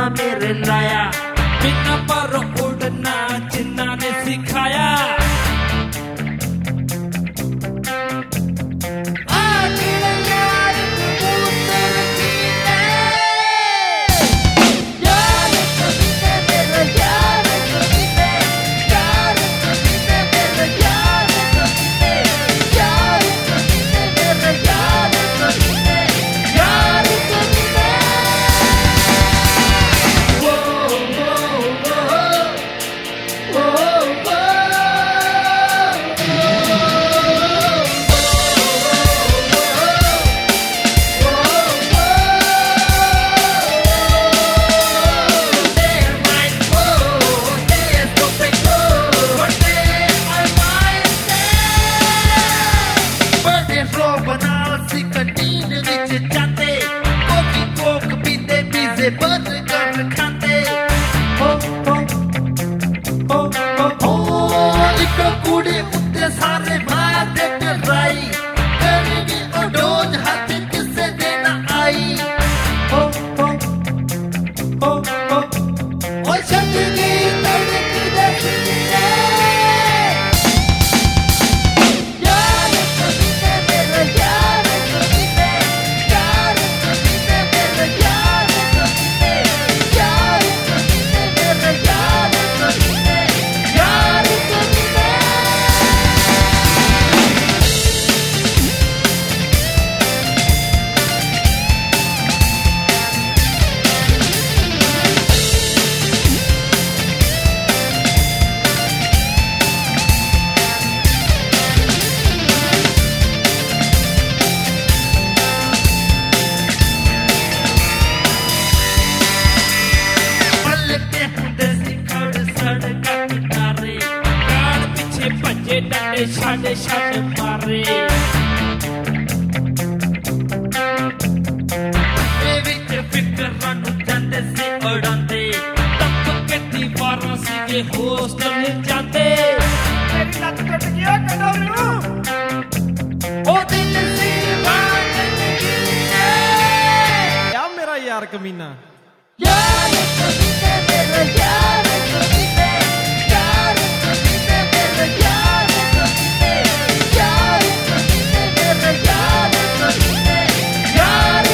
मेरे लाया, बिना पर उड़ना जिन्ना ने सिखाया। छाड़े छाड़े मारे विच फिकरां नूं जांदे से उड़ांदे, तक के दीवारां सीगे होस्टल जांदे। मेरी लत टुट गया कदोरू ओ दिल सी बात है या मेरा यार कमीना, यार कमीने मेरा यार कमीने, यार कमीने मेरा यार।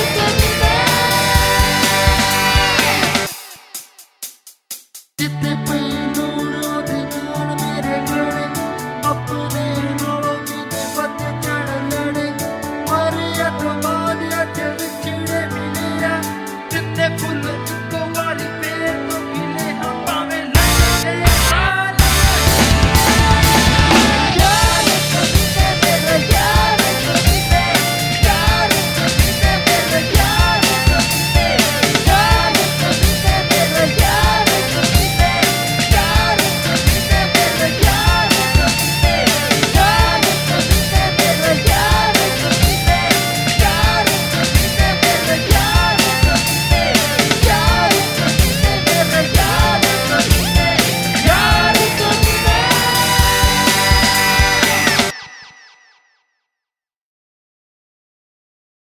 जितने